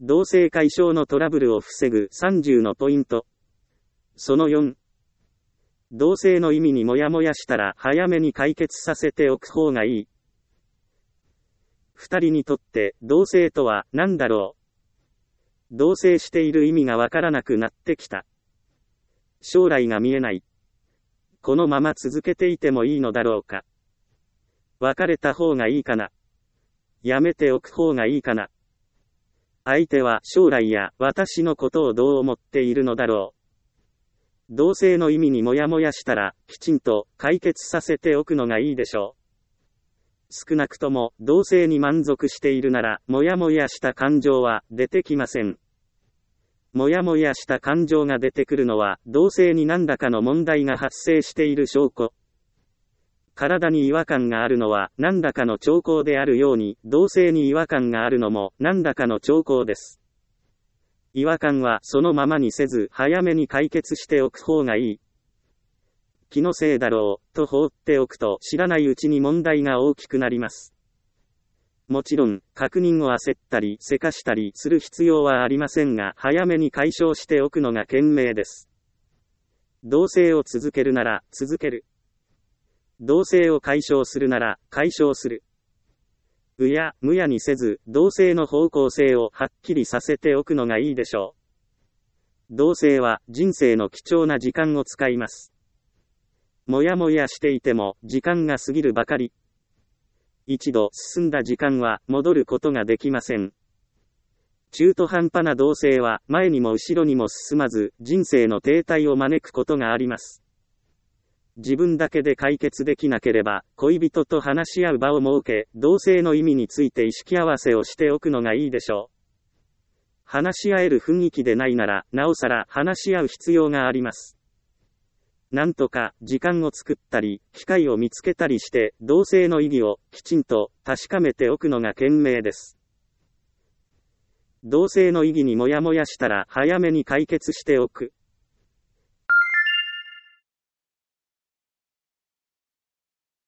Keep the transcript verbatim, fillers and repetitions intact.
同性解消のトラブルを防ぐさんじゅうのポイント。そのよん。同性の意味にモヤモヤしたら早めに解決させておく方がいい。二人にとって同性とは何だろう。同性している意味がわからなくなってきた。将来が見えない。このまま続けていてもいいのだろうか。別れた方がいいかな。やめておく方がいいかな。相手は将来や私のことをどう思っているのだろう。同性の意味にモヤモヤしたら、きちんと解決させておくのがいいでしょう。少なくとも同性に満足しているなら、モヤモヤした感情は出てきません。モヤモヤした感情が出てくるのは、同性に何らかの問題が発生している証拠。体に違和感があるのは何らかの兆候であるように、同性に違和感があるのも何らかの兆候です。違和感はそのままにせず、早めに解決しておく方がいい。気のせいだろう、と放っておくと知らないうちに問題が大きくなります。もちろん、確認を焦ったり、せかしたりする必要はありませんが、早めに解消しておくのが賢明です。同性を続けるなら、続ける。同性を解消するなら、解消する。うや、むやにせず、同性の方向性をはっきりさせておくのがいいでしょう。同性は人生の貴重な時間を使います。もやもやしていても、時間が過ぎるばかり。一度進んだ時間は戻ることができません。中途半端な同性は前にも後ろにも進まず、人生の停滞を招くことがあります。自分だけで解決できなければ、恋人と話し合う場を設け、同性の意味について意識合わせをしておくのがいいでしょう。話し合える雰囲気でないなら、なおさら話し合う必要があります。なんとか時間を作ったり、機会を見つけたりして、同性の意義をきちんと確かめておくのが賢明です。同性の意義にモヤモヤしたら早めに解決しておく。